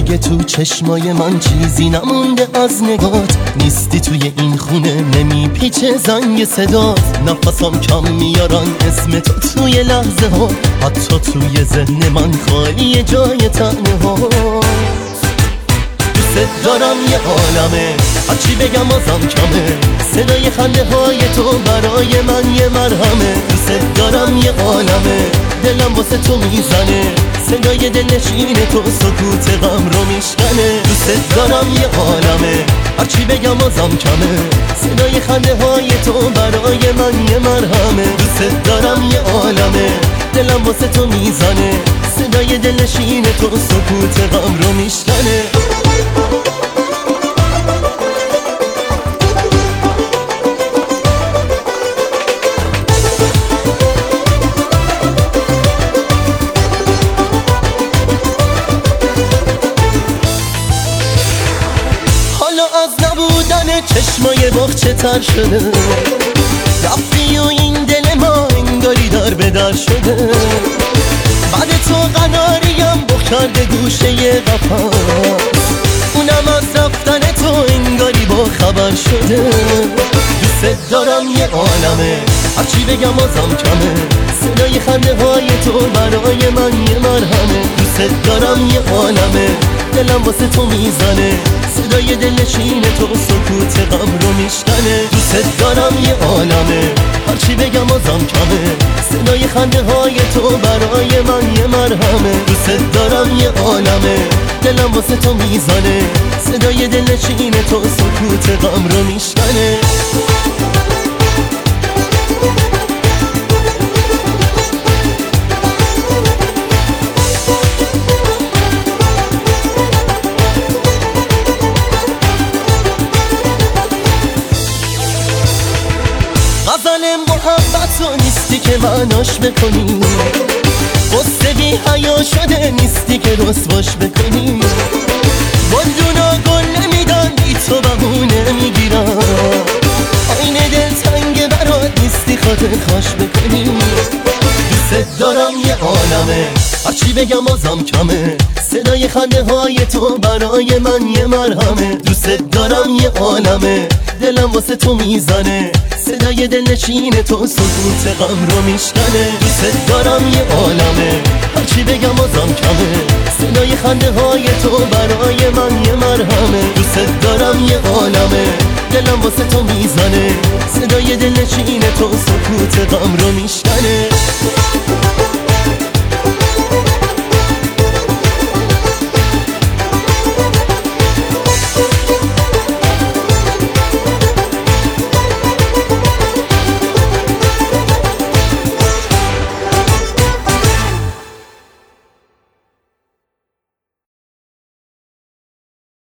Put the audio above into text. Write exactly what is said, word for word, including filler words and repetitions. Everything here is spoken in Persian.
دیگه تو چشمای من چیزی نمونده از نگات. نیستی توی این خونه نمیپیچه زنگ صدات. نفسم کم میارن اسم تو توی لحظه ها، حتی توی ذهن من خالی جای تنها. دوست دارم یه عالمه، هرچی بگم ازم کمه. صدای خنده های تو برای من یه مرهمه. دوست دارم یه عالمه، دلم واسه تو میزنه. صدای دلنشین تو سکوت غم رو میشکنه. دوست دارم یه عالمه، هرچی بگم ازم کمه. صدای خنده های تو برای من یه مرهمه. دوست دارم یه عالمه، دلم واسه تو میزنه. صدای دلنشین تو سکوت غم رو میشکنه. از نبودن چشمای باغچه تر شده. رفتی و این دل ما انگاری در به در شده. بعد تو قناریم با کرده گوشه قفس. اونم از رفتن تو انگاری با خبر شده. دوست دارم یه عالمه، هرچی بگم ازم کمه. صدای خنده های تو برای من یه مرهمه. دوست دارم یه عالمه، دلم واسه تو میزنه. صدای دلنشین تو سکوت غم رو میشکنه. دوست دارم یه عالمه، هرچی بگم ازم کمه. صدای خنده های تو برای من یه مرهمه. دوست دارم یه عالمه، دلم واسه تو میزنه. صدای دلنشین تو سکوت غم رو میشکنه. غزل محبت تو نیستی که معناش بکنی. قصه بی حیا شده نیستی که رسواش بکنی. گلدونا گل نمیدن بی تو بهونه میگیرن. آینه دل تنگ برات نیستی خاطر خاش بکنی. دوست دارم یه عالمه، هرچی بگم ازم کمه. صدای خنده های تو برای من یه مرهمه. دوست دارم یه عالمه، دلم واسه تو میزنه. صدای دلنشین تو سکوت غم رو میشکنه. دوست دارم یه عالمه، هرچی بگم ازم کمه. صدای خنده های تو برای من یه مرهمه. دوست دارم یه عالمه، دلم واسه تو میزنه. صدای دلنشین تو سکوت غم رو میشکنه.